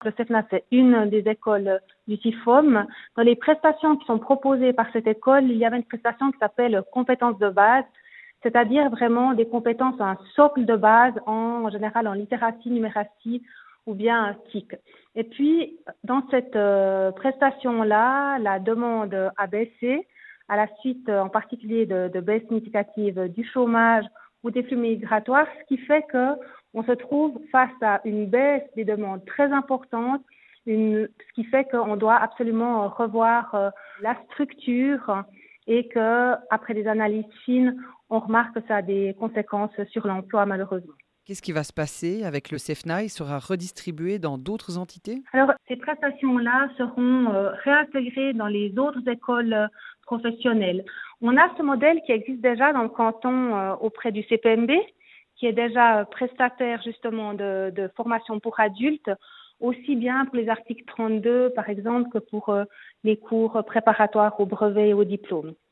Le CEFNA, c'est une des écoles du CIFOM. Dans les prestations qui sont proposées par cette école, il y avait une prestation qui s'appelle compétences de base, c'est-à-dire vraiment des compétences, un socle de base en général en littératie, numératie ou bien un TIC. Et puis, dans cette prestation-là, la demande a baissé à la suite en particulier de baisse significative du chômage ou des flux migratoires, ce qui fait que on se trouve face à une baisse des demandes très importante, ce qui fait qu'on doit absolument revoir la structure et que après des analyses fines, on remarque que ça a des conséquences sur l'emploi malheureusement. Qu'est-ce qui va se passer avec le CEFNA? Il sera redistribué dans d'autres entités? Alors, ces prestations-là seront réintégrées dans les autres écoles professionnelles. On a ce modèle qui existe déjà dans le canton auprès du CPMB, qui est déjà prestataire justement de formation pour adultes, aussi bien pour les articles 32, par exemple, que pour les cours préparatoires au brevet et au diplôme.